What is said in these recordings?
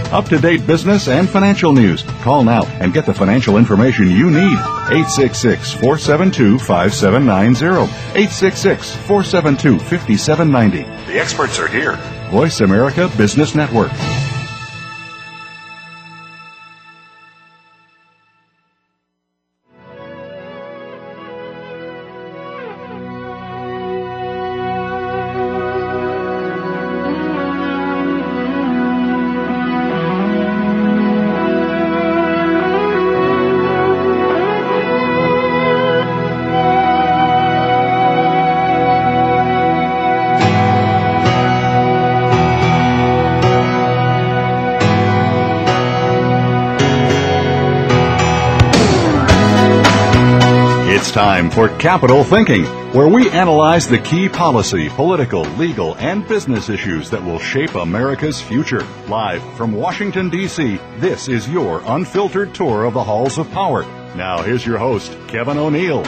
Up-to-date business and financial news. Call now and get the financial information you need. 866-472-5790. 866-472-5790. The experts are here. Voice America Business Network. It's time for Capital Thinking, where we analyze the key policy, political, legal, and business issues that will shape America's future. Live from Washington, D.C., this is your unfiltered tour of the halls of power. Now, here's your host, Kevin O'Neill.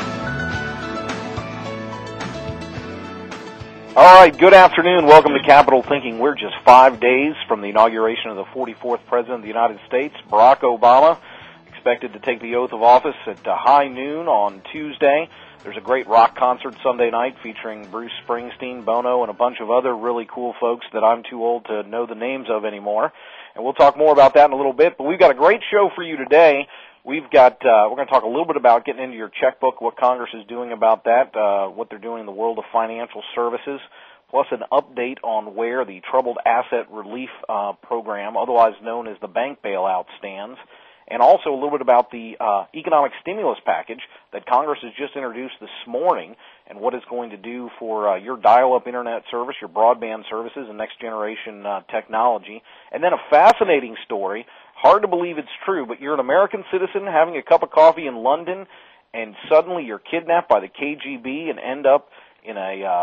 All right, good afternoon. Welcome to Capital Thinking. We're just 5 days from the inauguration of the 44th President of the United States, Barack Obama, expected to take the oath of office at high noon on Tuesday. There's a great rock concert Sunday night featuring Bruce Springsteen, Bono, and a bunch of other really cool folks that I'm too old to know the names of anymore. And we'll talk more about that in a little bit. But we've got a great show for you today. We're going to talk a little bit about getting into your checkbook, what Congress is doing about that, what they're doing in the world of financial services, plus an update on where the Troubled Asset Relief Program, otherwise known as the bank bailout, stands. And also a little bit about the economic stimulus package that Congress has just introduced this morning and what it's going to do for your dial-up internet service, your broadband services, and next-generation technology. And then a fascinating story, hard to believe it's true, but you're an American citizen having a cup of coffee in London, and suddenly you're kidnapped by the KGB and end up in a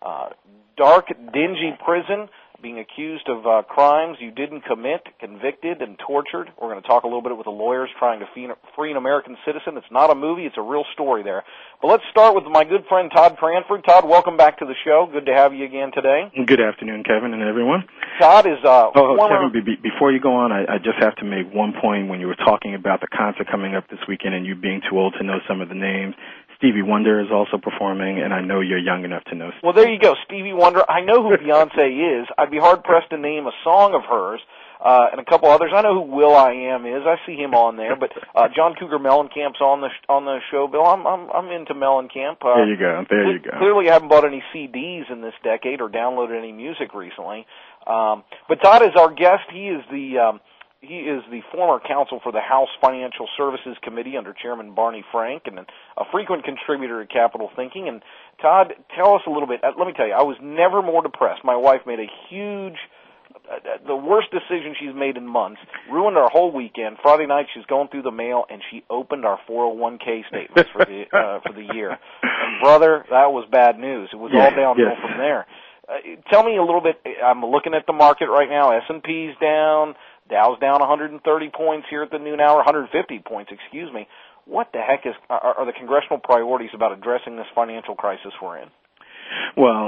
dark, dingy prison, being accused of crimes you didn't commit, convicted, and tortured. We're going to talk a little bit with the lawyers trying to free an American citizen. It's not a movie. It's a real story there. But let's start with my good friend Todd Cranford. Todd, welcome back to the show. Good to have you again today. Good afternoon, Kevin and everyone. Todd is Kevin, before you go on, I just have to make one point. When you were talking about the concert coming up this weekend and you being too old to know some of the names, Stevie Wonder is also performing, and I know you're young enough to know. Well, there you go, Stevie Wonder. I know who Beyonce is. I'd be hard-pressed to name a song of hers, and a couple others. I know who Will.I.Am is. I see him on there. But John Cougar Mellencamp's on the show, Bill. I'm into Mellencamp. There you go. Clearly, I haven't bought any CDs in this decade or downloaded any music recently. But Todd is our guest. He is the former counsel for the House Financial Services Committee under Chairman Barney Frank and a frequent contributor at Capital Thinking. And, Todd, tell us a little bit. Let me tell you, I was never more depressed. My wife made a huge, the worst decision she's made in months, ruined our whole weekend. Friday night, she's going through the mail, and she opened our 401k statements for the year. And, brother, that was bad news. It was all downhill from there. Tell me a little bit. I'm looking at the market right now. S&P's down. Dow's down 130 points here at the noon hour, 150 points, excuse me. What the heck are the congressional priorities about addressing this financial crisis we're in? Well,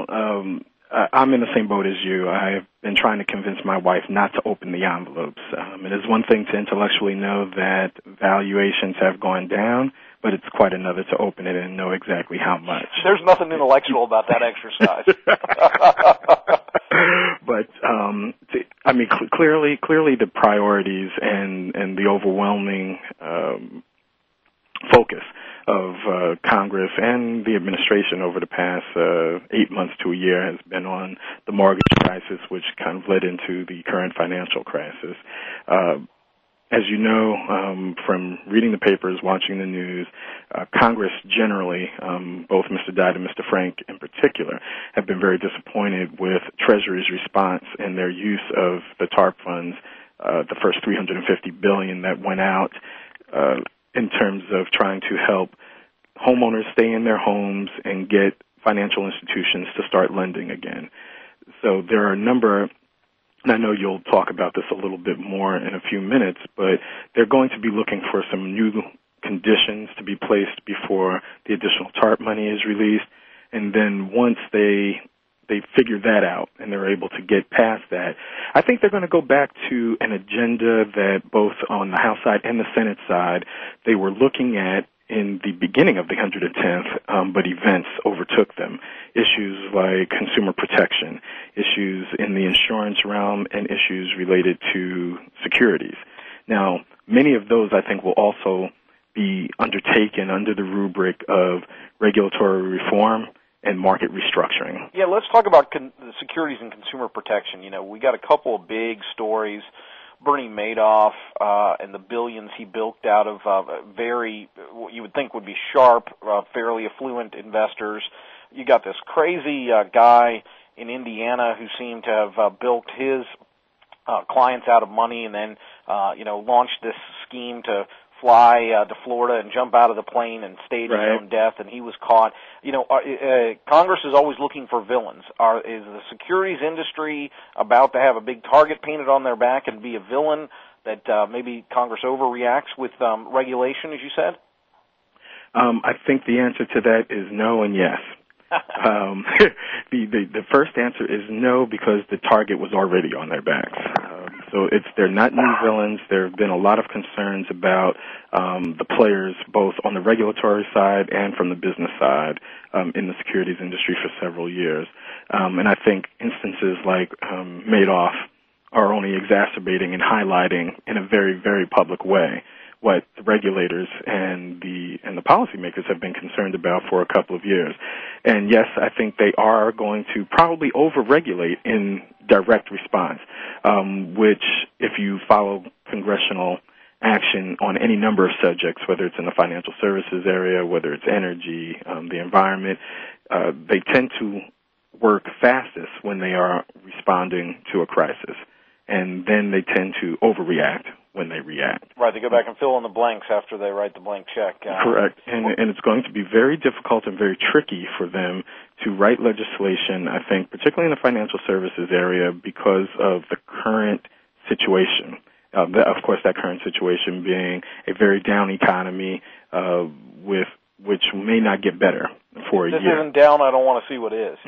I'm in the same boat as you. I've been trying to convince my wife not to open the envelopes. It is one thing to intellectually know that valuations have gone down, but it's quite another to open it and know exactly how much. There's nothing intellectual about that exercise. But clearly the priorities and the overwhelming focus of Congress and the administration over the past 8 months to a year has been on the mortgage crisis, which kind of led into the current financial crisis. As you know, from reading the papers, watching the news, Congress generally, both Mr. Dodd and Mr. Frank in particular, have been very disappointed with Treasury's response in their use of the TARP funds, the first $350 billion that went out in terms of trying to help homeowners stay in their homes and get financial institutions to start lending again. So there are a number. And I know you'll talk about this a little bit more in a few minutes, but they're going to be looking for some new conditions to be placed before the additional TARP money is released. And then once they they figured that out, and they're able to get past that. I think they're going to go back to an agenda that both on the House side and the Senate side they were looking at in the beginning of the 110th, but events overtook them. Issues like consumer protection, issues in the insurance realm, and issues related to securities. Now, many of those, I think, will also be undertaken under the rubric of regulatory reform and market restructuring. Yeah, let's talk about the securities and consumer protection. You know, we got a couple of big stories. Bernie Madoff and the billions he bilked out of very, what you would think would be sharp, fairly affluent investors. You got this crazy guy in Indiana who seemed to have bilked his clients out of money and then, launched this scheme to fly to Florida and jump out of the plane and stage his own death, and he was caught. You know, Congress is always looking for villains. Is the securities industry about to have a big target painted on their back and be a villain that maybe Congress overreacts with regulation, as you said? I think the answer to that is no and yes. The first answer is no, because the target was already on their backs. So they're not new villains. There have been a lot of concerns about the players, both on the regulatory side and from the business side, in the securities industry for several years. And I think instances like Madoff are only exacerbating and highlighting in a very, very public way what the regulators and the policymakers have been concerned about for a couple of years. And yes, I think they are going to probably over-regulate in direct response, which, if you follow congressional action on any number of subjects, whether it's in the financial services area, whether it's energy, the environment, they tend to work fastest when they are responding to a crisis. And then they tend to overreact when they react. Right, they go back and fill in the blanks after they write the blank check. Correct, and it's going to be very difficult and very tricky for them to write legislation, I think, particularly in the financial services area, because of the current situation. Of course, that current situation being a very down economy with which may not get better for a year. This isn't down, I don't want to see what is.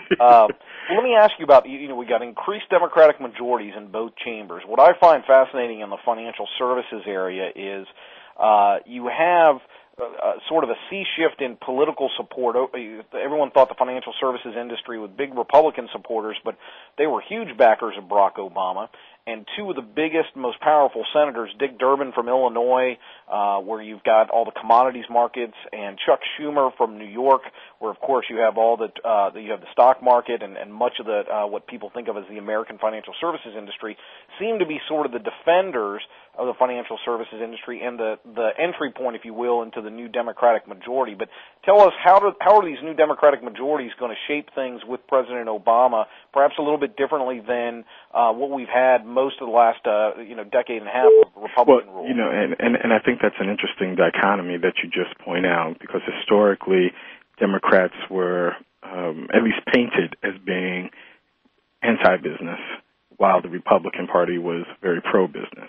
Let me ask you about, we got increased Democratic majorities in both chambers. What I find fascinating in the financial services area is you have sort of a sea shift in political support. Everyone thought the financial services industry was big Republican supporters, but they were huge backers of Barack Obama. And two of the biggest, most powerful senators, Dick Durbin from Illinois, where you've got all the commodities markets, and Chuck Schumer from New York, where of course you have you have the stock market and much of the what people think of as the American financial services industry, seem to be sort of the defenders of the financial services industry and the entry point, if you will, into the new Democratic majority. But tell us, how are these new Democratic majorities going to shape things with President Obama, perhaps a little bit differently than what we've had most of the last decade and a half of Republican rule? And I think that's an interesting dichotomy that you just point out, because historically Democrats were at least painted as being anti-business, while the Republican Party was very pro-business.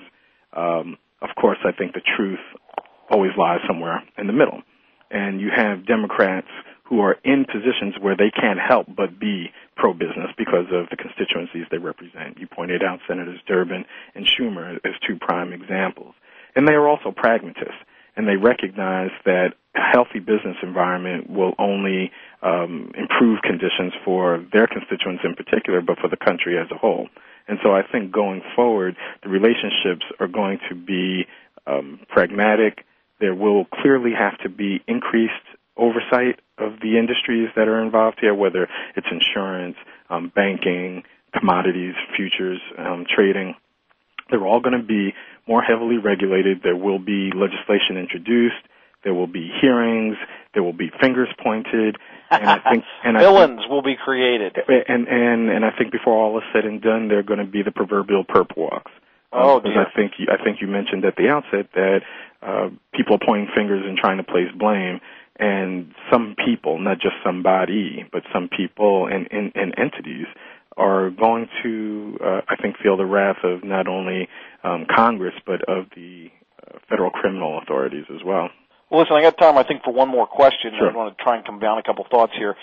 Of course, I think the truth always lies somewhere in the middle. And you have Democrats who are in positions where they can't help but be pro-business because of the constituencies they represent. You pointed out Senators Durbin and Schumer as two prime examples. And they are also pragmatists, and they recognize that a healthy business environment will only improve conditions for their constituents in particular, but for the country as a whole. And so I think going forward, the relationships are going to be pragmatic. There will clearly have to be increased oversight of the industries that are involved here, whether it's insurance, banking, commodities, futures, trading. They're all going to be more heavily regulated. There will be legislation introduced. There will be hearings. There will be fingers pointed. And I think villains will be created. And I think before all is said and done, they're going to be the proverbial perp walks. Oh, dear. I think you mentioned at the outset that people are pointing fingers and trying to place blame, and some people, not just somebody, but some people and entities are going to, I think, feel the wrath of not only Congress, but of the federal criminal authorities as well. Well, listen, I got time, I think, for one more question. Sure. I want to try and come down a couple thoughts here.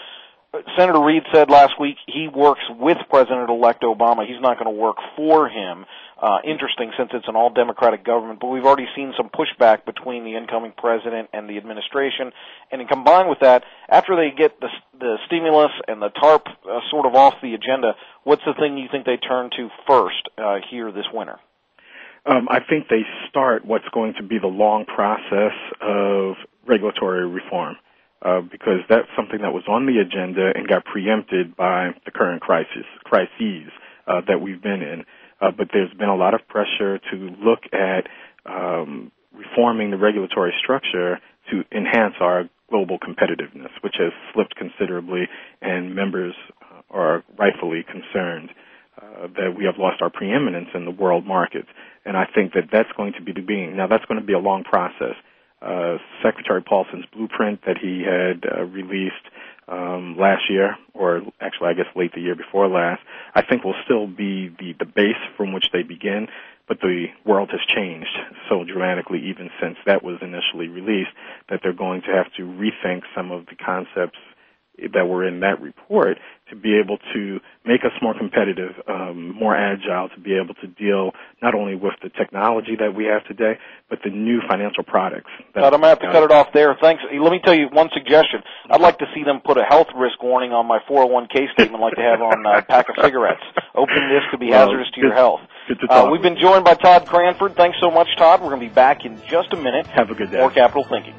Senator Reid said last week he works with President-elect Obama. He's not going to work for him. Interesting, since it's an all-Democratic government, but we've already seen some pushback between the incoming president and the administration. And combined with that, after they get the stimulus and the TARP sort of off the agenda, what's the thing you think they turn to first here this winter? I think they start what's going to be the long process of regulatory reform, because that's something that was on the agenda and got preempted by the current crises that we've been in. But there's been a lot of pressure to look at reforming the regulatory structure to enhance our global competitiveness, which has slipped considerably, and members are rightfully concerned that we have lost our preeminence in the world markets. And I think that that's going to be the beginning. Now, that's going to be a long process. Secretary Paulson's blueprint that he had released last year, or actually I guess late the year before last, I think will still be the base from which they begin, but the world has changed so dramatically even since that was initially released that they're going to have to rethink some of the concepts that were in that report to be able to make us more competitive, more agile, to be able to deal not only with the technology that we have today, but the new financial products. I'm going to have to cut it off there. Thanks. Let me tell you one suggestion. I'd like to see them put a health risk warning on my 401k statement like they have on a pack of cigarettes. Opening this could be hazardous to your health. We've been joined by Todd Cranford. Thanks so much, Todd. We're going to be back in just a minute. Have a good day. More Capital Thinking.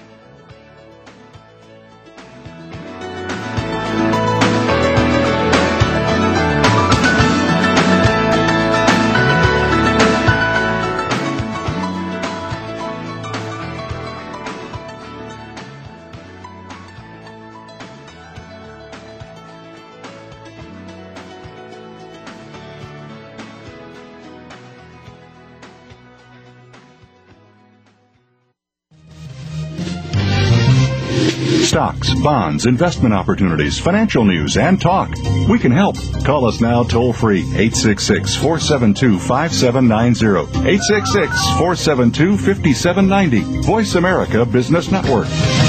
Stocks, bonds, investment opportunities, financial news, and talk. We can help. Call us now toll-free, 866-472-5790. 866-472-5790. Voice America Business Network.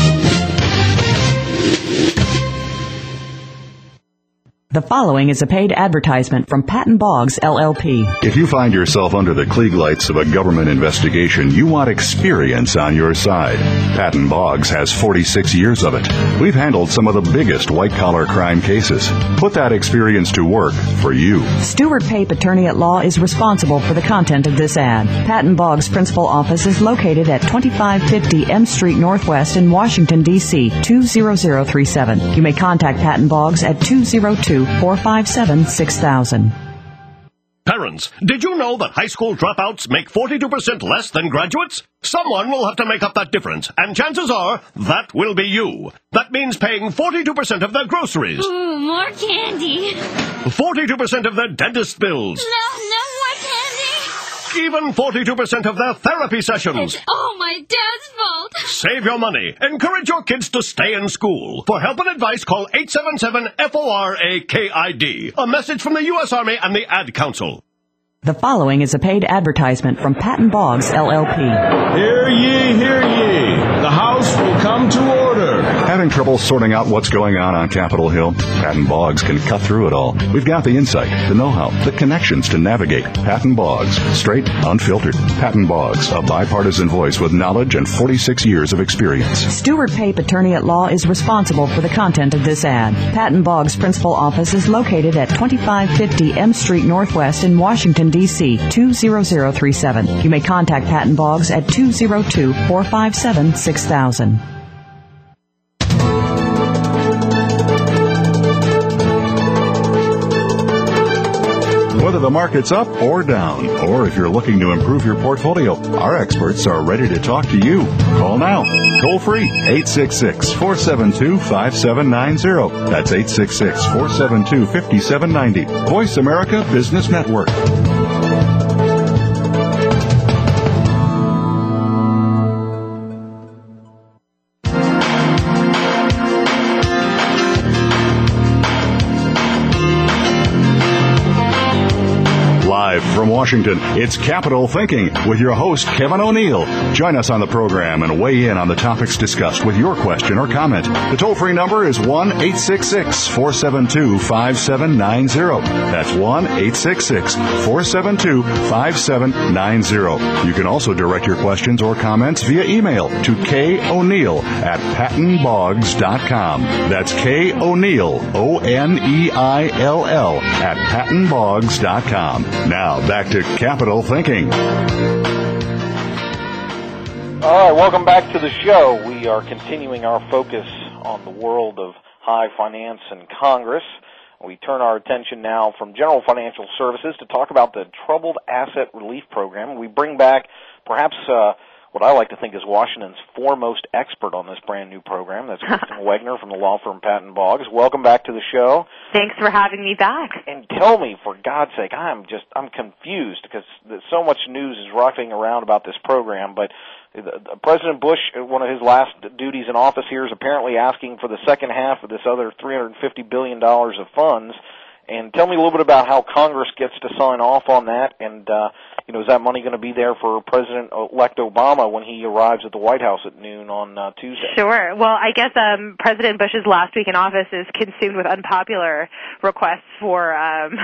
The following is a paid advertisement from Patton Boggs, LLP. If you find yourself under the Klieg lights of a government investigation, you want experience on your side. Patton Boggs has 46 years of it. We've handled some of the biggest white-collar crime cases. Put that experience to work for you. Stewart Pape, attorney at law, is responsible for the content of this ad. Patton Boggs' principal office is located at 2550 M Street Northwest in Washington, D.C., 20037. You may contact Patton Boggs at 202-457-6000. Parents, did you know that high school dropouts make 42% less than graduates? Someone will have to make up that difference, and chances are that will be you. That means paying 42% of their groceries. Ooh, more candy. 42% of their dentist bills. No more candy. Even 42% of their therapy sessions. It's all my dad's fault. Save your money. Encourage your kids to stay in school. For help and advice, call 877-FORAKID. A message from the U.S. Army and the Ad Council. The following is a paid advertisement from Patton Boggs, LLP. Hear ye, hear ye. The House will come to order. Having trouble sorting out what's going on Capitol Hill? Patton Boggs can cut through it all. We've got the insight, the know-how, the connections to navigate. Patton Boggs, straight, unfiltered. Patton Boggs, a bipartisan voice with knowledge and 46 years of experience. Stewart Pape, attorney at law, is responsible for the content of this ad. Patton Boggs' principal office is located at 2550 M Street Northwest in Washington, D.C., 20037. You may contact Patton Boggs at 202-457-6000. Whether the market's up or down, or if you're looking to improve your portfolio, our experts are ready to talk to you. Call now. Toll free, 866-472-5790. That's 866-472-5790. Voice America Business Network. Live from Washington, it's Capital Thinking with your host, Kevin O'Neill. Join us on the program and weigh in on the topics discussed with your question or comment. The toll-free number is 1-866-472-5790. That's 1-866-472-5790. You can also direct your questions or comments via email to KO'Neill@PattonBoggs.com. That's KO'Neill, ONEILL, at PattonBoggs.com. Now, back to Capital Thinking. All right, welcome back to the show. We are continuing our focus on the world of high finance and Congress. We turn our attention now from General Financial Services to talk about the Troubled Asset Relief Program. We bring back perhaps what I like to think is Washington's foremost expert on this brand new program. That's Kristen Wegner from the law firm Patton Boggs. Welcome back to the show. Thanks for having me back. And tell me, for God's sake, I'm confused because so much news is rocketing around about this program, but President Bush, one of his last duties in office here, is apparently asking for the second half of this other $350 billion of funds. And tell me a little bit about how Congress gets to sign off on that, and is that money going to be there for President-elect Obama when he arrives at the White House at noon on Tuesday? Sure. Well, I guess President Bush's last week in office is consumed with unpopular requests for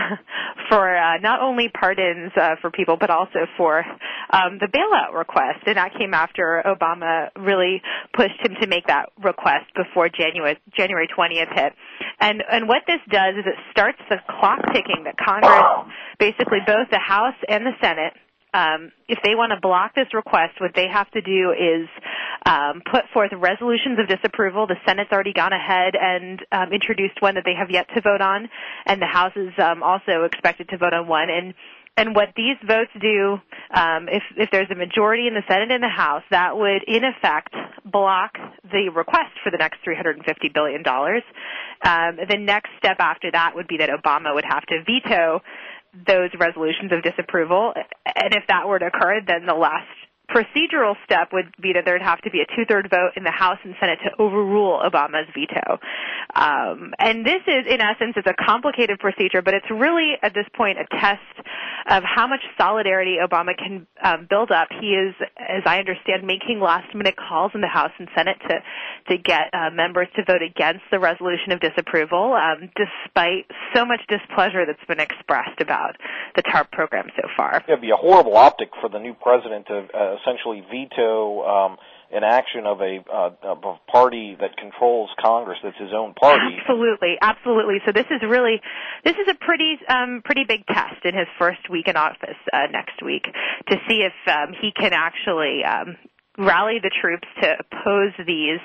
not only pardons for people, but also for the bailout request, and that came after Obama really pushed him to make that request before January 20th hit. And what this does is it starts the clock ticking that Congress, basically both the House and the Senate, if they want to block this request, what they have to do is put forth resolutions of disapproval. The Senate's already gone ahead and introduced one that they have yet to vote on, and the House is also expected to vote on one. And what these votes do, if there's a majority in the Senate and the House, that would, in effect, block the request for the next $350 billion. The next step after that would be that Obama would have to veto those resolutions of disapproval. And if that were to occur, then the last procedural step would be that there would have to be a two-thirds vote in the House and Senate to overrule Obama's veto. And this is, in essence, it's a complicated procedure, but it's really, at this point, a test of how much solidarity Obama can build up. He is, as I understand, making last-minute calls in the House and Senate to get members to vote against the resolution of disapproval, despite so much displeasure that's been expressed about the TARP program so far. It would be a horrible optic for the new president to essentially veto an action of a party that controls Congress, that's his own party. Absolutely. So this is a pretty big test in his first week in office next week to see if he can actually rally the troops to oppose these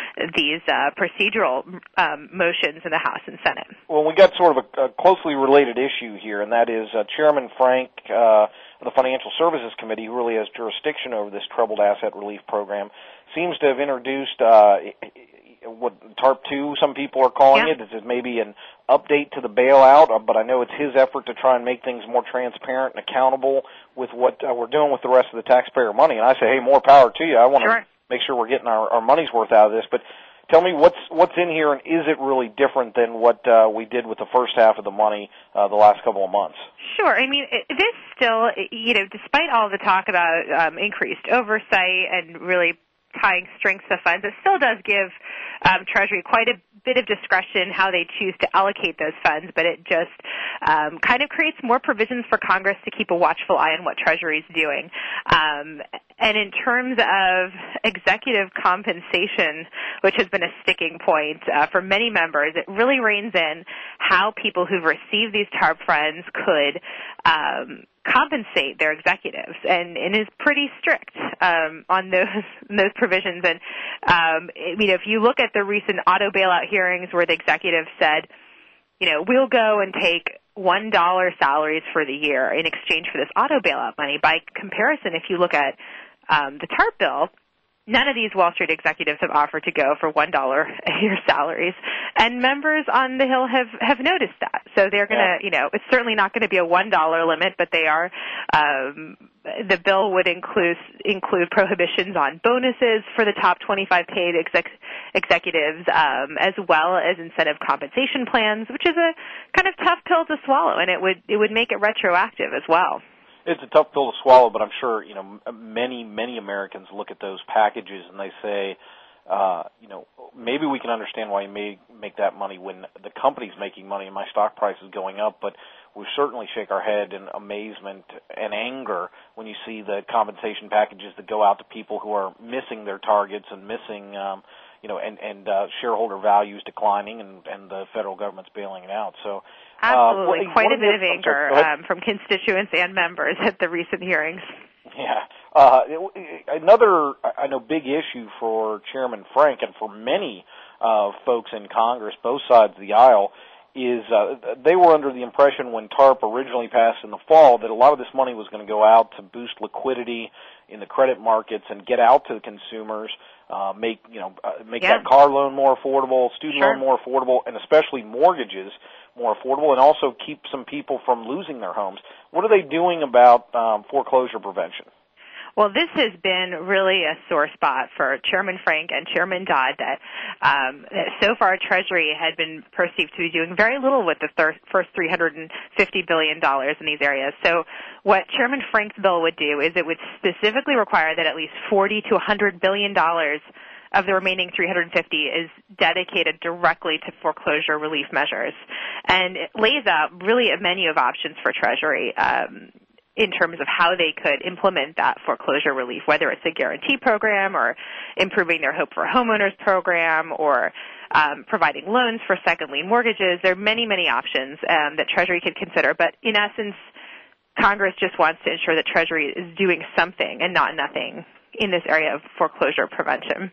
procedural motions in the House and Senate. Well, we got sort of a closely related issue here, and that is Chairman Frank of the Financial Services Committee, who really has jurisdiction over this Troubled Asset Relief Program, seems to have introduced what TARP 2, some people are calling it. This is maybe an update to the bailout, but I know it's his effort to try and make things more transparent and accountable with what we're doing with the rest of the taxpayer money. And I say, hey, more power to you. I want to make sure we're getting our money's worth out of this. But tell me what's in here, and is it really different than what we did with the first half of the money the last couple of months? Sure. I mean, this still, despite all the talk about increased oversight and really tying strings to funds, it still does give Treasury quite a bit of discretion how they choose to allocate those funds, but it just kind of creates more provisions for Congress to keep a watchful eye on what Treasury is doing. And in terms of executive compensation, which has been a sticking point for many members, it really reins in how people who've received these TARP funds could compensate their executives, and is pretty strict on those provisions. And if you look at the recent auto bailout hearings where the executive said, we'll go and take $1 salaries for the year in exchange for this auto bailout money. By comparison, if you look at the TARP bill, none of these Wall Street executives have offered to go for $1 a year salaries, and members on the Hill have noticed that. So they're going to, it's certainly not going to be a $1 limit, but they are the bill would include prohibitions on bonuses for the top 25 paid executives, as well as incentive compensation plans, which is a kind of tough pill to swallow, and it would make it retroactive as well. It's a tough pill to swallow, but I'm sure many Americans look at those packages and they say, maybe we can understand why you may make that money when the company's making money and my stock price is going up, but we certainly shake our head in amazement and anger when you see the compensation packages that go out to people who are missing their targets and missing, shareholder values declining and the federal government's bailing it out. So, absolutely, quite a bit of anger from constituents and members at the recent hearings. Yeah. Another, big issue for Chairman Frank and for many folks in Congress, both sides of the aisle, is they were under the impression when TARP originally passed in the fall that a lot of this money was going to go out to boost liquidity in the credit markets and get out to the consumers, make that car loan more affordable, student loan more affordable, and especially mortgages more affordable, and also keep some people from losing their homes. What are they doing about foreclosure prevention? Well, this has been really a sore spot for Chairman Frank and Chairman Dodd that so far Treasury had been perceived to be doing very little with the first $350 billion in these areas. So what Chairman Frank's bill would do is it would specifically require that at least $40 to $100 billion of the remaining 350 is dedicated directly to foreclosure relief measures. And it lays out really a menu of options for Treasury in terms of how they could implement that foreclosure relief, whether it's a guarantee program or improving their Hope for Homeowners program or providing loans for second lien mortgages. There are many, many options that Treasury could consider. But in essence, Congress just wants to ensure that Treasury is doing something and not nothing in this area of foreclosure prevention.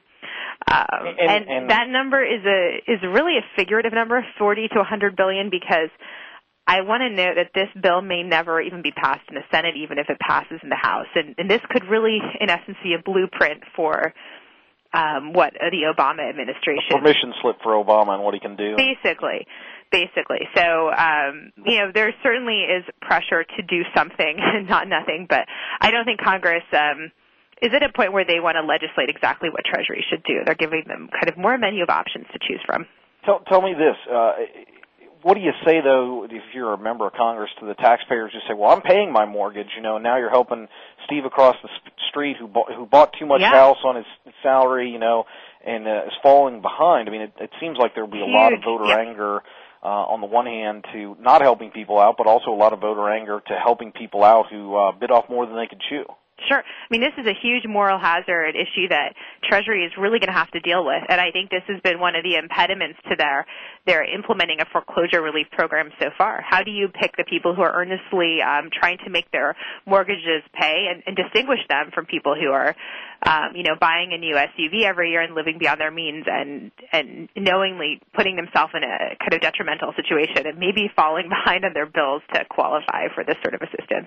And that number is really a figurative number, 40 to 100 billion, because I want to note that this bill may never even be passed in the Senate, even if it passes in the House. And this could really, in essence, be a blueprint for what the Obama administration... A permission slip for Obama and what he can do. Basically. So, there certainly is pressure to do something and not nothing, but I don't think Congress is at a point where they want to legislate exactly what Treasury should do. They're giving them kind of more menu of options to choose from. Tell me this. What do you say, though, if you're a member of Congress, to the taxpayers who say, well, I'm paying my mortgage, and now you're helping Steve across the street who bought too much house on his salary, and is falling behind. I mean, it seems like there'll be a lot of voter anger on the one hand to not helping people out, but also a lot of voter anger to helping people out who bit off more than they could chew. Sure. I mean, this is a huge moral hazard issue that Treasury is really going to have to deal with, and I think this has been one of the impediments to their implementing a foreclosure relief program so far. How do you pick the people who are earnestly trying to make their mortgages pay and distinguish them from people who are, buying a new SUV every year and living beyond their means and knowingly putting themselves in a kind of detrimental situation and maybe falling behind on their bills to qualify for this sort of assistance?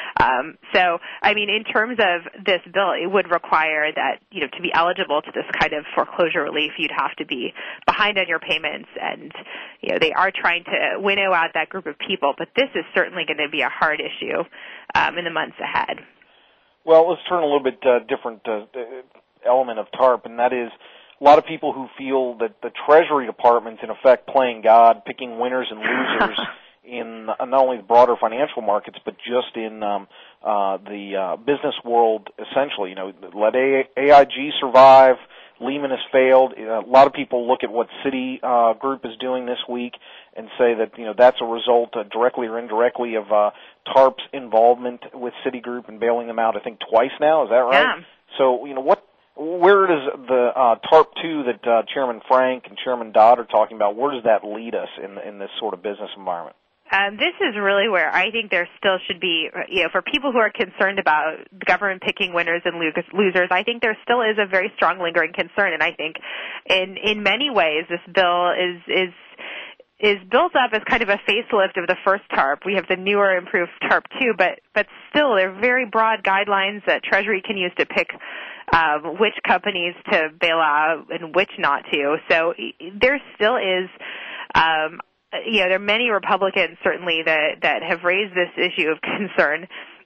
In terms of this bill, it would require that, to be eligible to this kind of foreclosure relief, you'd have to be behind on your payments. And, they are trying to winnow out that group of people. But this is certainly going to be a hard issue in the months ahead. Well, let's turn a little bit different element of TARP, and that is a lot of people who feel that the Treasury Department's in effect playing God, picking winners and losers in not only the broader financial markets, but just in the business world, essentially. Let AIG survive. Lehman has failed. A lot of people look at what Citigroup is doing this week and say that, that's a result directly or indirectly of TARP's involvement with Citigroup and bailing them out, I think, twice now. Is that right? Yeah. So, where does the TARP 2 that Chairman Frank and Chairman Dodd are talking about, where does that lead us in this sort of business environment? This is really where I think there still should be, for people who are concerned about the government picking winners and losers, I think there still is a very strong lingering concern. And I think in many ways this bill is built up as kind of a facelift of the first TARP. We have the newer, improved TARP 2, but still there are very broad guidelines that Treasury can use to pick which companies to bail out and which not to. So there still is... there are many Republicans certainly that have raised this issue of concern.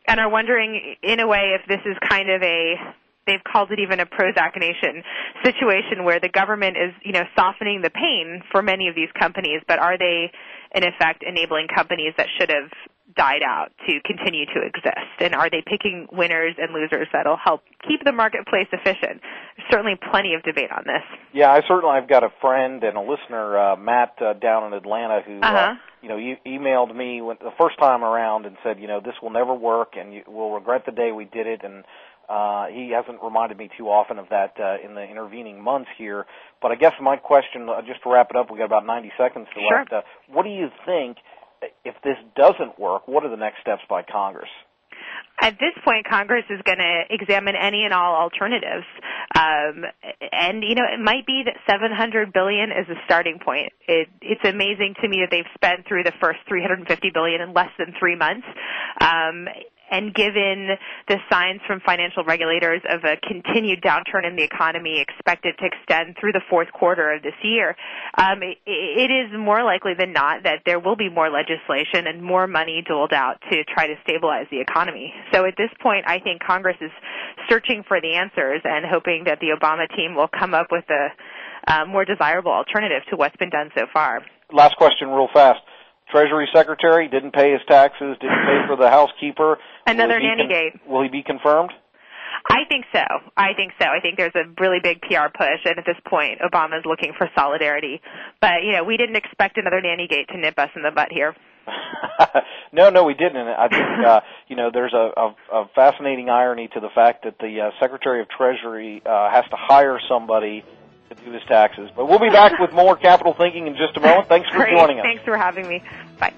and are wondering, in a way, if this is kind of they've called it even a Prozac Nation situation where the government is, softening the pain for many of these companies, but are they, in effect, enabling companies that should have died out to continue to exist? And are they picking winners and losers that'll help keep the marketplace efficient? There's certainly plenty of debate on this. Yeah, I've got a friend and a listener, Matt, down in Atlanta, who emailed me the first time around and said, this will never work, and we'll regret the day we did it. And he hasn't reminded me too often of that in the intervening months here. But I guess my question, just to wrap it up, we got about 90 seconds left. What do you think? If this doesn't work, what are the next steps by Congress? At this point, Congress is going to examine any and all alternatives. And, it might be that $700 billion is a starting point. It's amazing to me that they've spent through the first $350 billion in less than 3 months. And given the signs from financial regulators of a continued downturn in the economy expected to extend through the fourth quarter of this year, it is more likely than not that there will be more legislation and more money doled out to try to stabilize the economy. So at this point, I think Congress is searching for the answers and hoping that the Obama team will come up with a more desirable alternative to what's been done so far. Last question real fast. Treasury Secretary didn't pay his taxes, didn't pay for the housekeeper. Another Nannygate. Will he be confirmed? I think so. I think there's a really big PR push, and at this point, Obama's looking for solidarity. But, we didn't expect another Nannygate to nip us in the butt here. No, we didn't. And I think, there's a fascinating irony to the fact that the Secretary of Treasury has to hire somebody to do his taxes. But we'll be back with more Capital Thinking in just a moment. Thanks for joining us. Thanks for having me. Bye.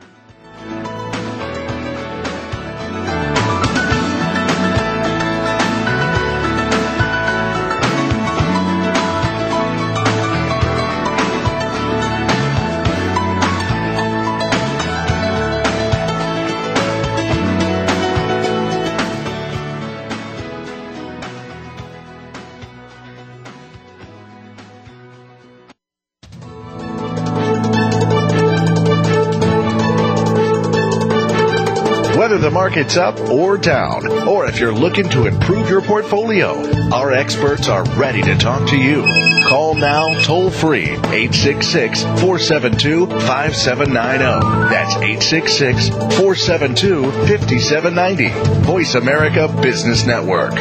Whether the market's up or down, or if you're looking to improve your portfolio, our experts are ready to talk to you. Call now toll free 866-472-5790. That's 866-472-5790. Voice America Business Network.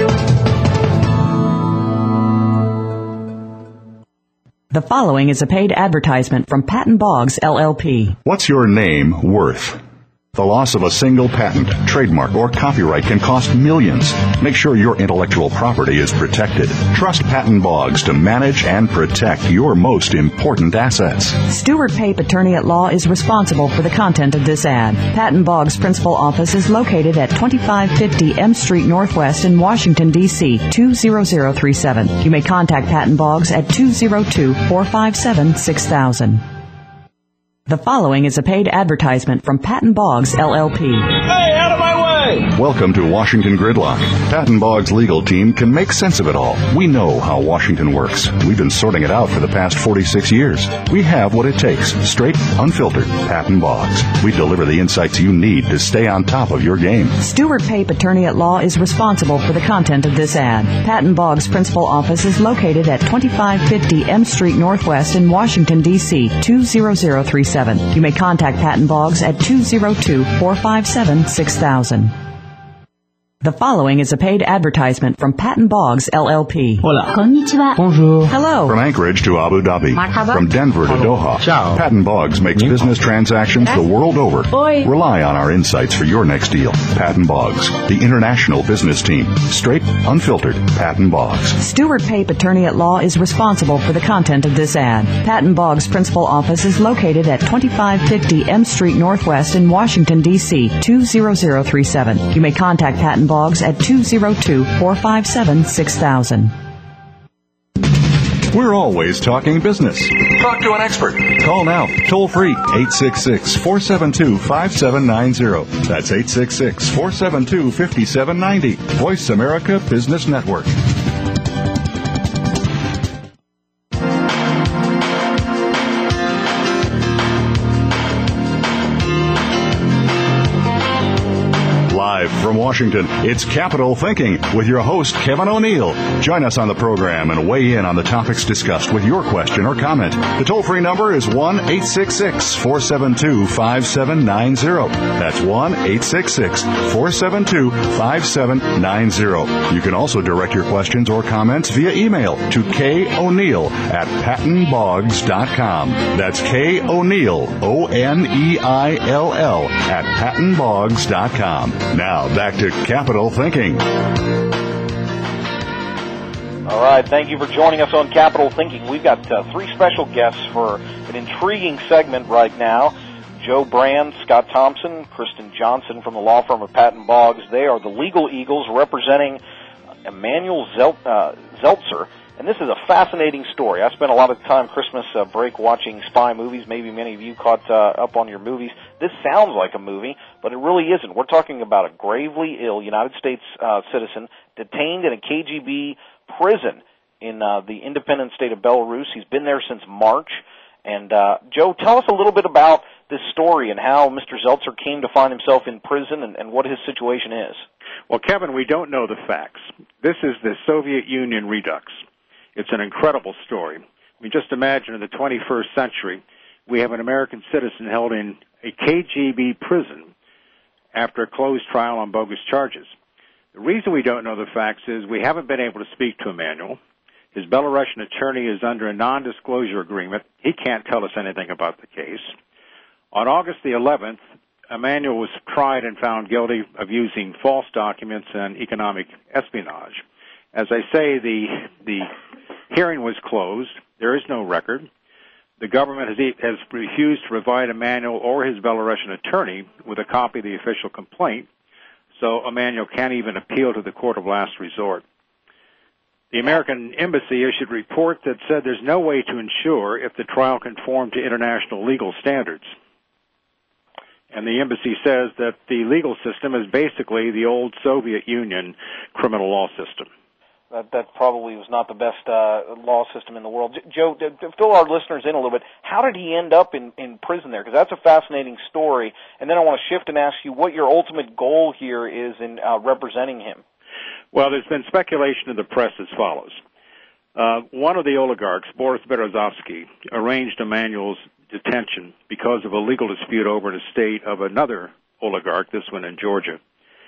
The following is a paid advertisement from Patton Boggs, LLP. What's your name worth? The loss of a single patent, trademark, or copyright can cost millions. Make sure your intellectual property is protected. Trust Patton Boggs to manage and protect your most important assets. Stewart Pape, attorney at law, is responsible for the content of this ad. Patton Boggs' principal office is located at 2550 M Street Northwest in Washington, D.C., 20037. You may contact Patton Boggs at 202-457-6000. The following is a paid advertisement from Patton Boggs, LLP. Hey, out of my way! Welcome to Washington Gridlock. Patton Boggs' legal team can make sense of it all. We know how Washington works. We've been sorting it out for the past 46 years. We have what it takes. Straight, unfiltered, Patton Boggs. We deliver the insights you need to stay on top of your game. Stewart Pape, attorney at law, is responsible for the content of this ad. Patton Boggs' principal office is located at 2550 M Street Northwest in Washington, D.C., 20037. You may contact Patton Boggs at 202-457-6000. The following is a paid advertisement from Patton Boggs, LLP. Hola. Konnichiwa. Bonjour. Hello. From Anchorage to Abu Dhabi. Marhaba. From Denver to Doha. Ciao. Patton Boggs makes business transactions the world over. Oi. Rely on our insights for your next deal. Patton Boggs, the international business team. Straight, unfiltered, Patton Boggs. Stewart Pape, attorney at law, is responsible for the content of this ad. Patton Boggs' principal office is located at 2550 M Street Northwest in Washington, D.C., 20037. You may contact Patton Boggs at 202-457-6000. We're always talking business. Talk to an expert. Call now, toll free, 866-472-5790. That's 866-472-5790. Voice America Business Network. Live from Washington, it's Capital Thinking with your host, Kevin O'Neill. Join us on the program and weigh in on the topics discussed with your question or comment. The toll-free number is 1-866-472-5790. That's 1-866-472-5790. You can also direct your questions or comments via email to KO'Neill@PattonBoggs.com. That's KO'Neill, ONEILL, at PattonBoggs.com. Now, back to Capital Thinking. All right, thank you for joining us on Capital Thinking. We've got three special guests for an intriguing segment right now. Joe Brand, Scott Thompson, Kristen Johnson from the law firm of Patton Boggs. They are the legal eagles representing Emanuel Zeltzer. And this is a fascinating story. I spent a lot of time Christmas break watching spy movies. Maybe many of you caught up on your movies. This sounds like a movie, but it really isn't. We're talking about a gravely ill United States citizen detained in a KGB prison in the independent state of Belarus. He's been there since March. And, Joe, tell us a little bit about this story and how Mr. Zeltzer came to find himself in prison and what his situation is. Well, Kevin, we don't know the facts. This is the Soviet Union redux. It's an incredible story. I mean, just imagine in the 21st century, we have an American citizen held in a KGB prison after a closed trial on bogus charges. The reason we don't know the facts is we haven't been able to speak to Emanuel. His Belarusian attorney is under a non-disclosure agreement. He can't tell us anything about the case. On August the 11th, Emanuel was tried and found guilty of using false documents and economic espionage. As I say, the hearing was closed. There is no record. The government has refused to provide Emanuel or his Belarusian attorney with a copy of the official complaint, so Emanuel can't even appeal to the court of last resort. The American embassy issued a report that said there's no way to ensure if the trial conformed to international legal standards. And the embassy says that the legal system is basically the old Soviet Union criminal law system. That probably was not the best law system in the world. Joe, to fill our listeners in a little bit, how did he end up in prison there? Because that's a fascinating story. And then I want to shift and ask you what your ultimate goal here is in representing him. Well, there's been speculation in the press as follows. One of the oligarchs, Boris Berezovsky, arranged Emanuel's detention because of a legal dispute over an estate of another oligarch, this one in Georgia.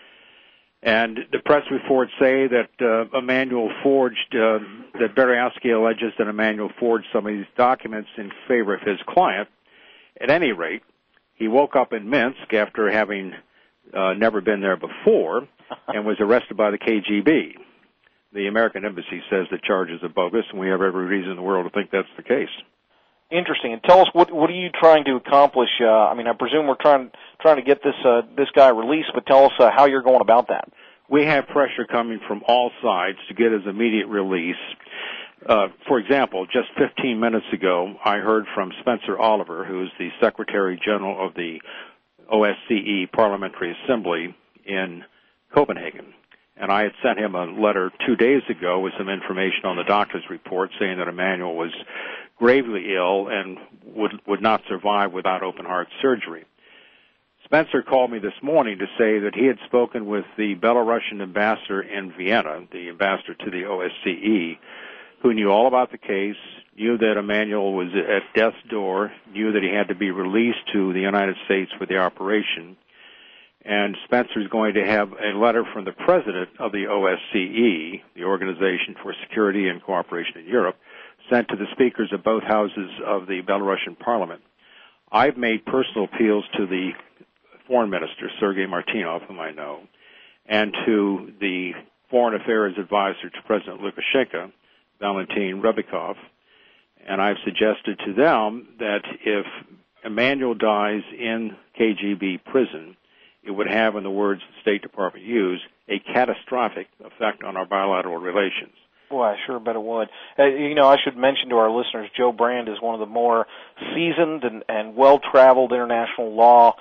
And the press reports say that Emanuel forged, that Berezovsky alleges that Emanuel forged some of these documents in favor of his client. At any rate, he woke up in Minsk after having never been there before and was arrested by the KGB. The American embassy says the charges are bogus, and we have every reason in the world to think that's the case. Interesting. And tell us, what are you trying to accomplish? I presume we're trying to get this guy released, but tell us how you're going about that. We have pressure coming from all sides to get his immediate release. For example, just 15 minutes ago, I heard from Spencer Oliver, who is the Secretary General of the OSCE Parliamentary Assembly in Copenhagen. And I had sent him a letter 2 days ago with some information on the doctor's report saying that Emanuel was gravely ill and would not survive without open-heart surgery. Spencer called me this morning to say that he had spoken with the Belarusian ambassador in Vienna, the ambassador to the OSCE, who knew all about the case, knew that Emanuel was at death's door, knew that he had to be released to the United States for the operation. And Spencer's going to have a letter from the president of the OSCE, the Organization for Security and Cooperation in Europe, sent to the speakers of both houses of the Belarusian parliament. I've made personal appeals to the foreign minister, Sergei Martynov, whom I know, and to the foreign affairs advisor to President Lukashenko, Valentin Rybakov, and I've suggested to them that if Emanuel dies in KGB prison, it would have, in the words the State Department used, a catastrophic effect on our bilateral relations. Boy, I sure bet it would. I should mention to our listeners, Joe Brand is one of the more seasoned and well-traveled international law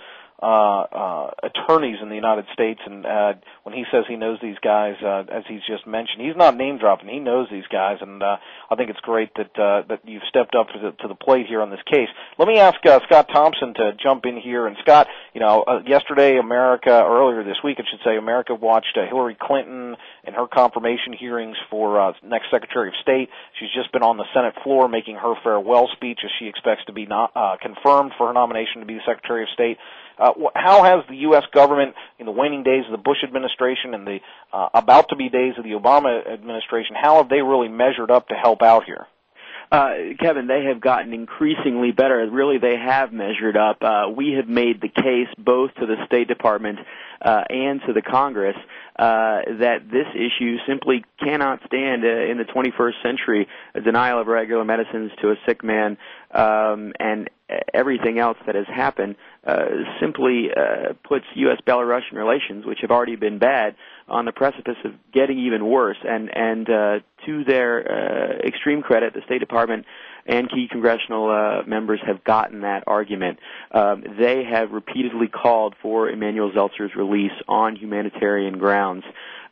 attorneys in the United States, and when he says he knows these guys, as he's just mentioned, he's not name dropping. He knows these guys, and I think it's great that you've stepped up to the plate here on this case. Let me ask Scott Thompson to jump in here. And Scott, yesterday, earlier this week, I should say, America watched Hillary Clinton and her confirmation hearings for next Secretary of State. She's just been on the Senate floor making her farewell speech as she expects to be confirmed for her nomination to be the Secretary of State. How has the U.S. government, in the waning days of the Bush administration and the about-to-be days of the Obama administration, how have they really measured up to help out here? Kevin, they have gotten increasingly better. Really, they have measured up. We have made the case both to the State Department and to the Congress that this issue simply cannot stand in the 21st century. A denial of regular medicines to a sick man and everything else that has happened simply puts U.S.-Belarusian relations, which have already been bad, on the precipice of getting even worse. And to their extreme credit, the State Department and key congressional members have gotten that argument. They have repeatedly called for Emanuel Zeltzer's release on humanitarian grounds,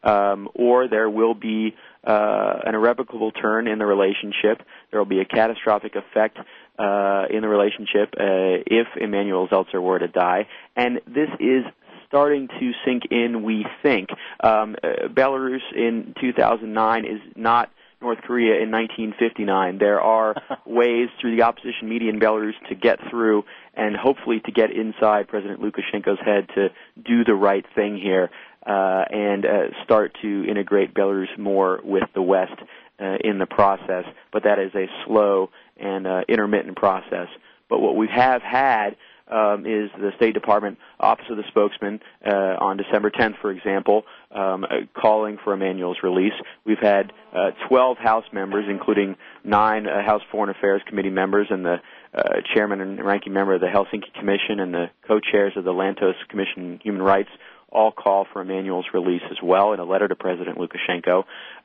or there will be an irrevocable turn in the relationship. There will be a catastrophic effect in the relationship if Emanuel Zeltzer were to die. And this is starting to sink in, we think. Belarus in 2009 is not North Korea in 1959. There are ways through the opposition media in Belarus to get through and hopefully to get inside President Lukashenko's head to do the right thing here and start to integrate Belarus more with the West in the process. But that is a slow and intermittent process. But what we have had is the State Department Office of the Spokesman on December 10th, for example, calling for Emanuel's release. We've had 12 House members, including 9 House Foreign Affairs Committee members and the chairman and ranking member of the Helsinki Commission and the co-chairs of the Lantos Commission on Human Rights, all call for Emanuel's release as well in a letter to President Lukashenko.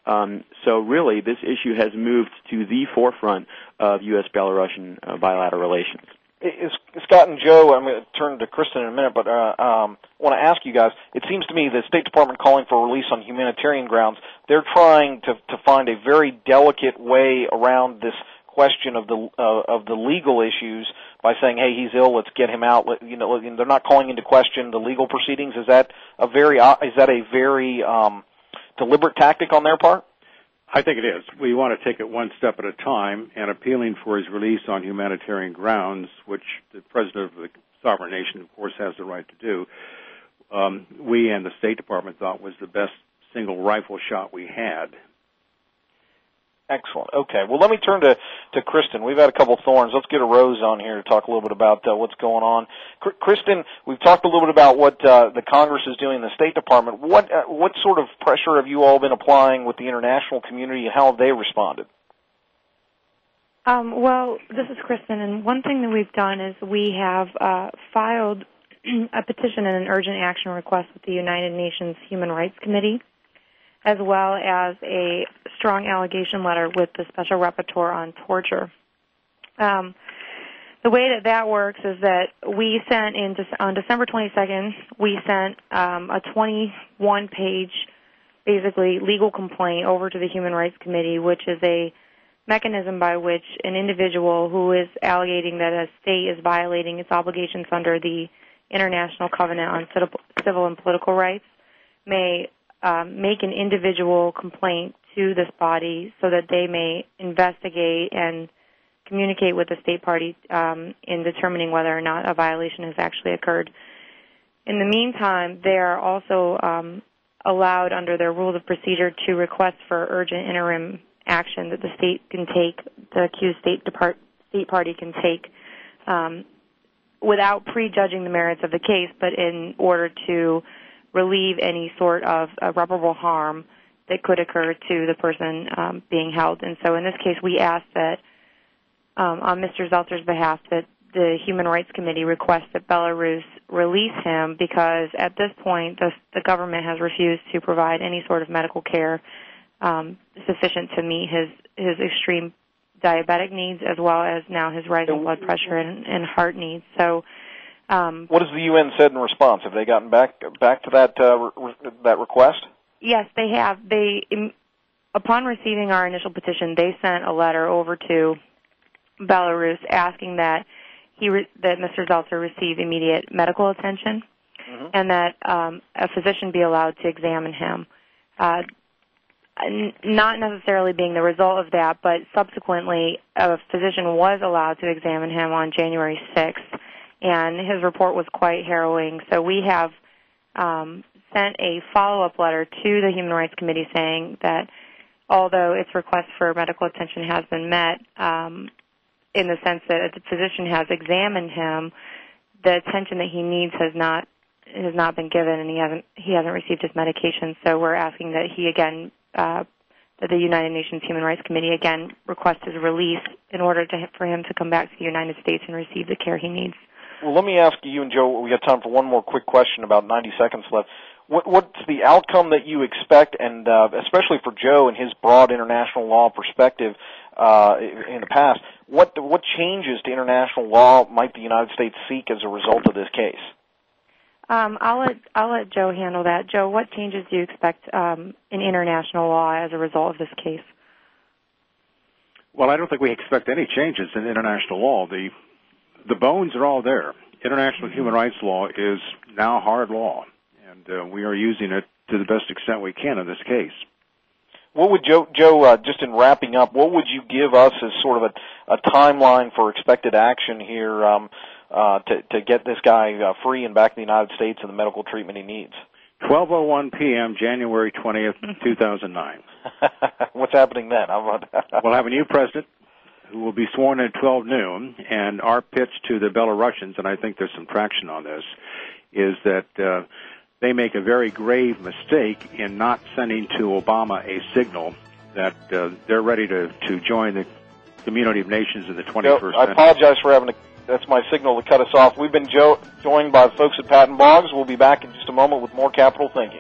So really, this issue has moved to the forefront of U.S.-Belarusian bilateral relations. Scott and Joe, I'm going to turn to Kristen in a minute, but I want to ask you guys, it seems to me the State Department calling for release on humanitarian grounds, they're trying to find a very delicate way around this question of the legal issues by saying, hey, he's ill, let's get him out. They're not calling into question the legal proceedings. Is that a very deliberate tactic on their part? I think it is. We want to take it one step at a time, and appealing for his release on humanitarian grounds, which the president of the sovereign nation, of course, has the right to do, we and the State Department thought was the best single rifle shot we had. Excellent. Okay. Well, let me turn to Kristen. We've had a couple thorns. Let's get a Rose on here to talk a little bit about what's going on. Kristen, we've talked a little bit about what the Congress is doing in the State Department. What sort of pressure have you all been applying with the international community, and how have they responded? Well, this is Kristen, and one thing that we've done is we have filed a petition and an urgent action request with the United Nations Human Rights Committee, as well as a strong allegation letter with the Special Rapporteur on Torture. The way that works is that we sent on December 22nd, we sent a 21-page, basically, legal complaint over to the Human Rights Committee, which is a mechanism by which an individual who is alleging that a state is violating its obligations under the International Covenant on Civil and Political Rights may make an individual complaint to this body so that they may investigate and communicate with the state party in determining whether or not a violation has actually occurred. In the meantime, they are also allowed under their rules of procedure to request for urgent interim action that the state can take, the accused state party can take without prejudging the merits of the case, but in order to relieve any sort of irreparable harm that could occur to the person being held. And so in this case, we asked that on Mr. Zeltzer's behalf that the Human Rights Committee request that Belarus release him because at this point the government has refused to provide any sort of medical care sufficient to meet his extreme diabetic needs as well as now his rising blood pressure and heart needs. So What has the UN said in response? Have they gotten back to that request? Yes, they have. Upon receiving our initial petition, they sent a letter over to Belarus asking that that Mr. Zeltser receive immediate medical attention, and that a physician be allowed to examine him. Not necessarily being the result of that, but subsequently a physician was allowed to examine him on January 6th, and his report was quite harrowing. So we have sent a follow-up letter to the Human Rights Committee saying that although its request for medical attention has been met, in the sense that a physician has examined him, the attention that he needs has not been given, and he hasn't received his medication. So we're asking that he again, that the United Nations Human Rights Committee again request his release in order for him to come back to the United States and receive the care he needs. Well, let me ask you and Joe, we got time for one more quick question, about 90 seconds left. What's the outcome that you expect, and especially for Joe and his broad international law perspective in the past, what changes to international law might the United States seek as a result of this case? I'll let Joe handle that. Joe, what changes do you expect in international law as a result of this case? Well, I don't think we expect any changes in international law. The bones are all there. International human rights law is now hard law, and we are using it to the best extent we can in this case. What would Joe, just in wrapping up, what would you give us as sort of a timeline for expected action here to get this guy free and back in the United States and the medical treatment he needs? 12:01 p.m., January 20th, 2009. What's happening then? We'll have a new president who will be sworn in at 12 noon, and our pitch to the Belarusians, and I think there's some traction on this, is that they make a very grave mistake in not sending to Obama a signal that they're ready to join the community of nations in the 21st century. I apologize for that's my signal to cut us off. We've been joined by the folks at Patton Boggs. We'll be back in just a moment with more Capital Thinking.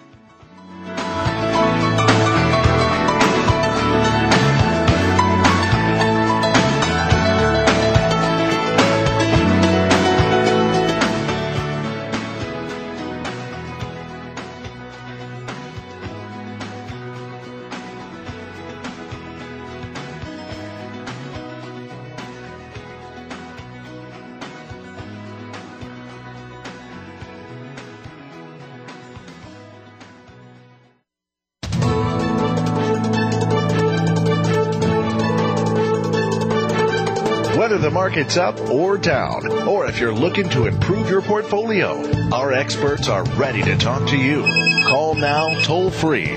Whether the market's up or down, or if you're looking to improve your portfolio, our experts are ready to talk to you. Call now toll free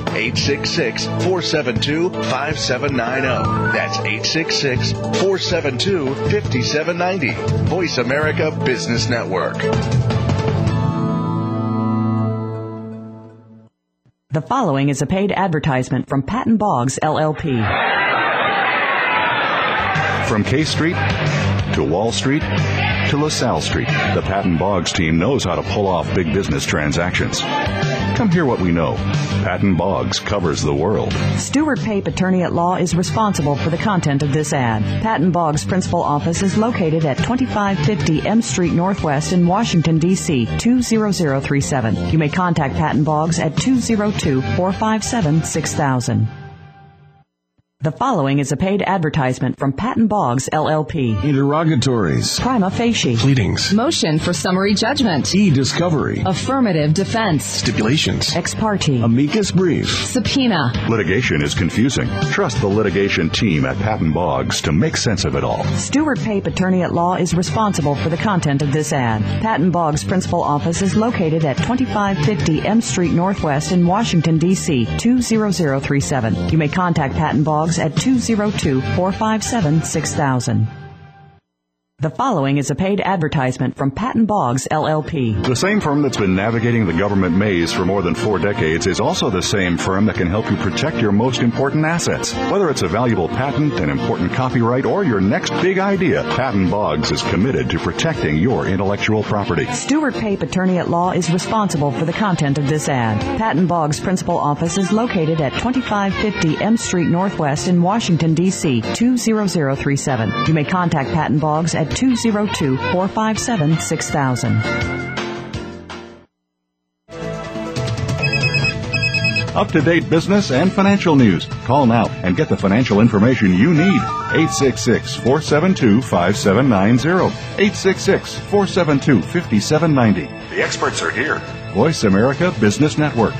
866-472-5790. That's 866-472-5790. Voice America Business Network. The following is a paid advertisement from Patton Boggs, LLP. From K Street to Wall Street to LaSalle Street, the Patton Boggs team knows how to pull off big business transactions. Come hear what we know. Patton Boggs covers the world. Stuart Pape, attorney at law, is responsible for the content of this ad. Patton Boggs' principal office is located at 2550 M Street Northwest in Washington, D.C., 20037. You may contact Patton Boggs at 202-457-6000. The following is a paid advertisement from Patton Boggs, LLP. Interrogatories. Prima facie. Pleadings. Motion for summary judgment. E-discovery. Affirmative defense. Stipulations. Ex parte. Amicus brief. Subpoena. Litigation is confusing. Trust the litigation team at Patton Boggs to make sense of it all. Stuart Pape, attorney at law, is responsible for the content of this ad. Patton Boggs' principal office is located at 2550 M Street Northwest in Washington, D.C., 20037. You may contact Patton Boggs at 202-457-6000. The following is a paid advertisement from Patton Boggs, LLP. The same firm that's been navigating the government maze for more than 4 decades is also the same firm that can help you protect your most important assets. Whether it's a valuable patent, an important copyright, or your next big idea, Patton Boggs is committed to protecting your intellectual property. Stuart Pape, attorney at law, is responsible for the content of this ad. Patton Boggs' principal office is located at 2550 M Street Northwest in Washington, D.C., 20037. You may contact Patton Boggs at 202-457-6000. Up-to-date business and financial news. Call now and get the financial information you need. 866-472-5790. 866-472-5790. The experts are here. Voice America Business Network.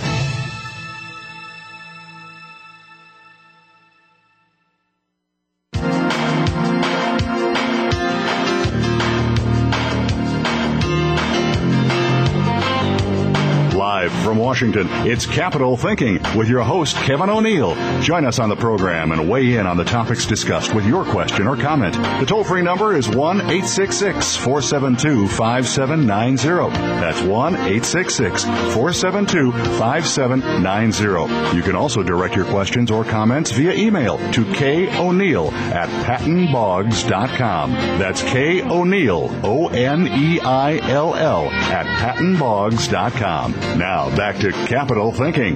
From Washington, it's Capital Thinking with your host, Kevin O'Neill. Join us on the program and weigh in on the topics discussed with your question or comment. The toll-free number is 1-866-472-5790. That's 1-866-472-5790. You can also direct your questions or comments via email to KO'Neill@PattonBoggs.com. That's KO'Neill, ONEILL, @PattonBoggs.com. Now, back to Capital Thinking.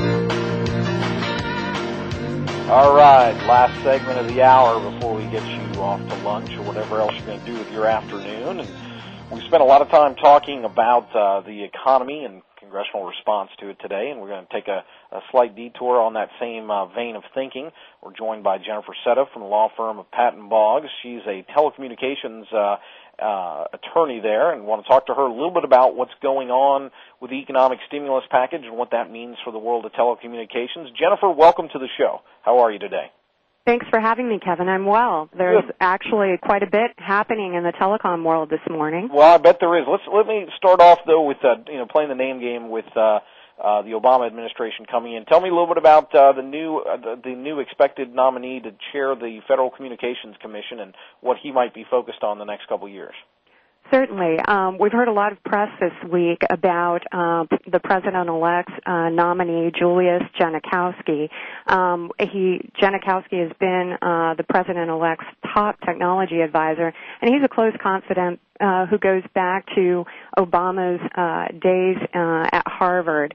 All right, last segment of the hour before we get you off to lunch or whatever else you're going to do with your afternoon. And we spent a lot of time talking about the economy and congressional response to it today, and we're going to take a slight detour on that same vein of thinking. We're joined by Jennifer Setta from the law firm of Patton Boggs. She's a telecommunications attorney there, and want to talk to her a little bit about what's going on with the economic stimulus package and what that means for the world of telecommunications. Jennifer, welcome to the show. How are you today? Thanks for having me, Kevin. I'm well. There's actually quite a bit happening in the telecom world this morning. Well, I bet there is. Let me start off though with playing the name game with the Obama administration coming in. Tell me a little bit about the new expected nominee to chair the Federal Communications Commission and what he might be focused on the next couple of years. Certainly. We've heard a lot of press this week about the President-elect's nominee, Julius Genachowski. Genachowski has been the President-elect's top technology advisor, and he's a close confidant who goes back to Obama's days at Harvard.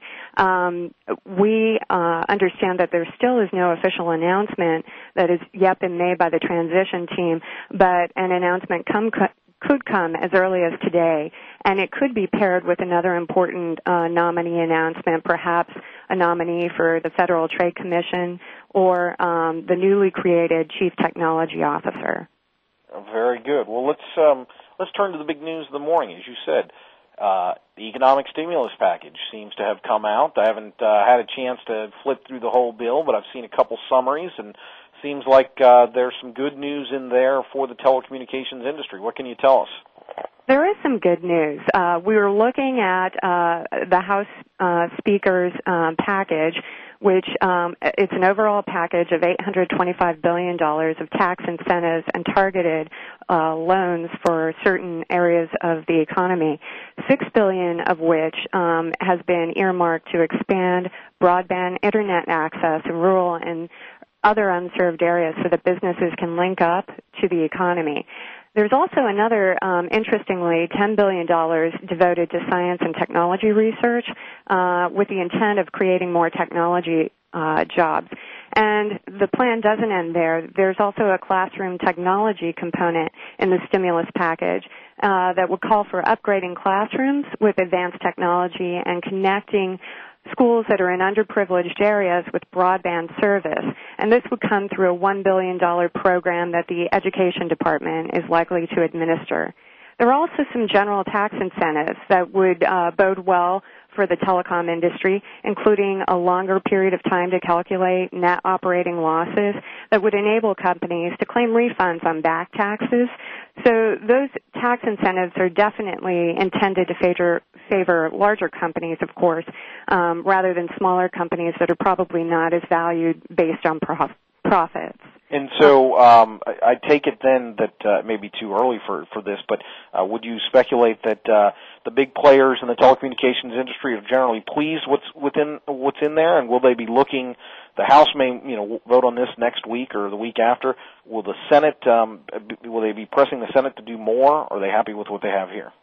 We understand that there still is no official announcement that has yet been made by the transition team, but an announcement could come as early as today, and it could be paired with another important nominee announcement, perhaps a nominee for the Federal Trade Commission or the newly created Chief Technology Officer. Very good. Well, let's turn to the big news of the morning. As you said, the economic stimulus package seems to have come out. I haven't had a chance to flip through the whole bill, but I've seen a couple summaries, and seems like there's some good news in there for the telecommunications industry. What can you tell us? There is some good news. We were looking at the House Speaker's package, which it's an overall package of $825 billion of tax incentives and targeted loans for certain areas of the economy, $6 billion of which has been earmarked to expand broadband internet access in rural and other unserved areas so that businesses can link up to the economy. There's also another, interestingly, $10 billion devoted to science and technology research with the intent of creating more technology jobs. And the plan doesn't end there. There's also a classroom technology component in the stimulus package that would call for upgrading classrooms with advanced technology and connecting schools that are in underprivileged areas with broadband service. And this would come through a $1 billion program that the Education Department is likely to administer. There are also some general tax incentives that would bode well for the telecom industry, including a longer period of time to calculate net operating losses that would enable companies to claim refunds on back taxes. So those tax incentives are definitely intended to favor larger companies, of course, rather than smaller companies that are probably not as valued based on profits. And so I take it then that it may be too early for this, but would you speculate that the big players in the telecommunications industry are generally pleased what's in there, and will they be looking? The House may vote on this next week or the week after. Will the Senate will they be pressing the Senate to do more? Or are they happy with what they have here?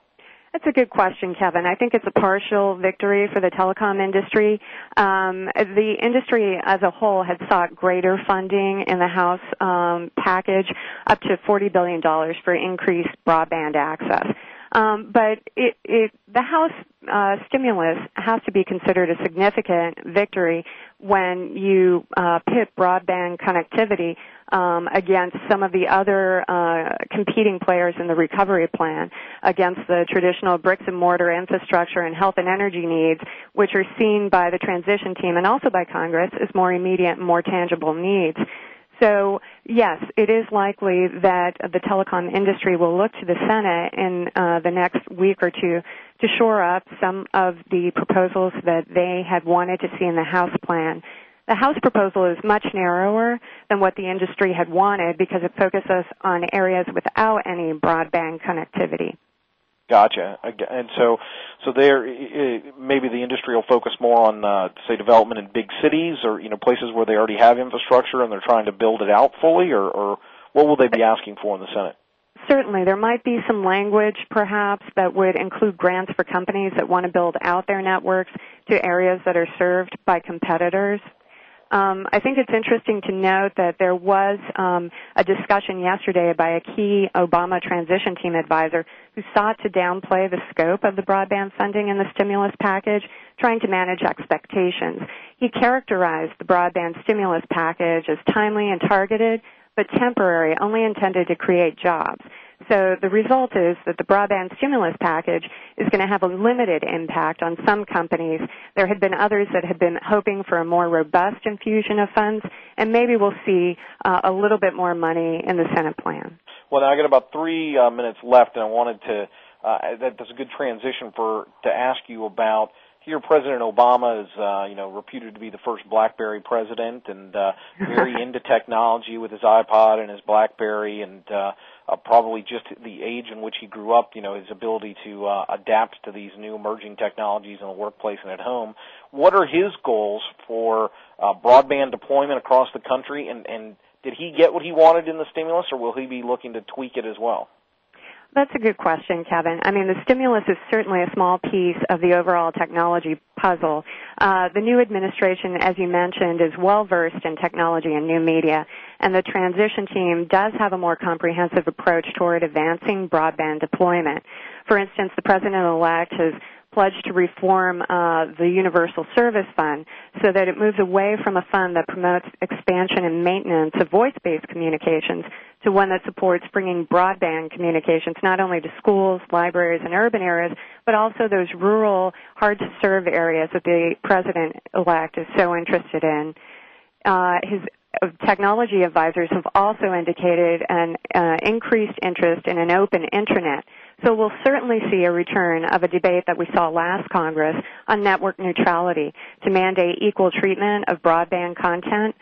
That's a good question, Kevin. I think it's a partial victory for the telecom industry. The industry as a whole had sought greater funding in the House package, up to $40 billion for increased broadband access. But the House stimulus has to be considered a significant victory when you pit broadband connectivity against some of the other competing players in the recovery plan, against the traditional bricks and mortar infrastructure and health and energy needs, which are seen by the transition team and also by Congress as more immediate and more tangible needs. So, yes, it is likely that the telecom industry will look to the Senate in the next week or two to shore up some of the proposals that they had wanted to see in the House plan. The House proposal is much narrower than what the industry had wanted because it focuses on areas without any broadband connectivity. Gotcha. And so there, maybe the industry will focus more on, say, development in big cities or, places where they already have infrastructure and they're trying to build it out fully, or what will they be asking for in the Senate? Certainly. There might be some language, perhaps, that would include grants for companies that want to build out their networks to areas that are served by competitors. I think it's interesting to note that there was a discussion yesterday by a key Obama transition team advisor who sought to downplay the scope of the broadband funding in the stimulus package, trying to manage expectations. He characterized the broadband stimulus package as timely and targeted, but temporary, only intended to create jobs. So the result is that the broadband stimulus package is going to have a limited impact on some companies. There had been others that had been hoping for a more robust infusion of funds, and maybe we'll see a little bit more money in the Senate plan. Well, now I got about 3 minutes left, and I wanted to that's a good transition to ask you about. Here, President Obama is, reputed to be the first BlackBerry president, and very into technology with his iPod and his BlackBerry, and probably just the age in which he grew up, his ability to adapt to these new emerging technologies in the workplace and at home. What are his goals for broadband deployment across the country, and did he get what he wanted in the stimulus, or will he be looking to tweak it as well? That's a good question, Kevin. I mean, the stimulus is certainly a small piece of the overall technology puzzle. The new administration, as you mentioned, is well-versed in technology and new media, and the transition team does have a more comprehensive approach toward advancing broadband deployment. For instance, the president-elect has pledged to reform the Universal Service Fund so that it moves away from a fund that promotes expansion and maintenance of voice-based communications to one that supports bringing broadband communications not only to schools, libraries, and urban areas, but also those rural, hard-to-serve areas that the president-elect is so interested in. His technology advisors have also indicated an increased interest in an open Internet. So we'll certainly see a return of a debate that we saw last Congress on network neutrality to mandate equal treatment of broadband content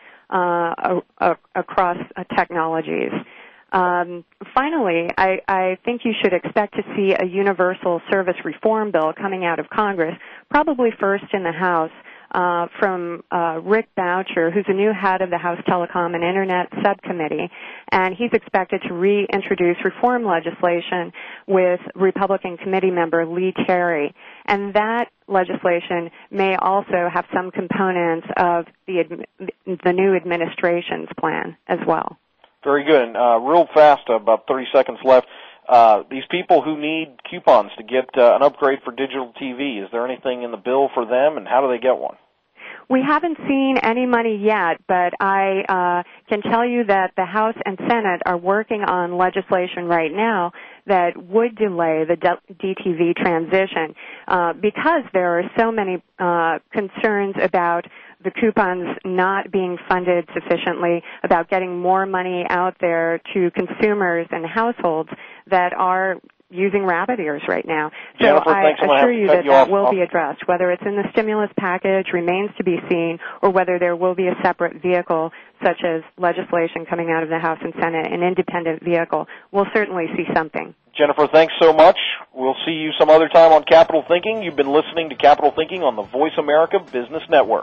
across technologies. Finally, I think you should expect to see a universal service reform bill coming out of Congress, probably first in the House, from Rick Boucher, who's the new head of the House Telecom and Internet Subcommittee, and he's expected to reintroduce reform legislation with Republican committee member Lee Terry. And that legislation may also have some components of the new administration's plan as well. Very good. And real fast, about 30 seconds left. These people who need coupons to get an upgrade for digital TV, is there anything in the bill for them, and how do they get one? We haven't seen any money yet, but I can tell you that the House and Senate are working on legislation right now that would delay the DTV transition because there are so many concerns about the coupons not being funded sufficiently, about getting more money out there to consumers and households that are using rabbit ears right now. So Jennifer, I assure you that will be off. addressed. Whether it's in the stimulus package remains to be seen, or whether there will be a separate vehicle, such as legislation coming out of the House and Senate, an independent vehicle. We'll certainly see something. Jennifer, thanks so much. We'll see you some other time on Capital Thinking. You've been listening to Capital Thinking on the Voice America Business Network.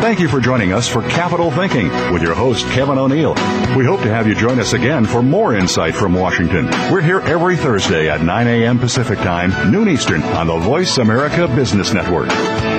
Thank you for joining us for Capital Thinking with your host, Kevin O'Neill. We hope to have you join us again for more insight from Washington. We're here every Thursday at 9 a.m. Pacific Time, noon Eastern on the Voice America Business Network.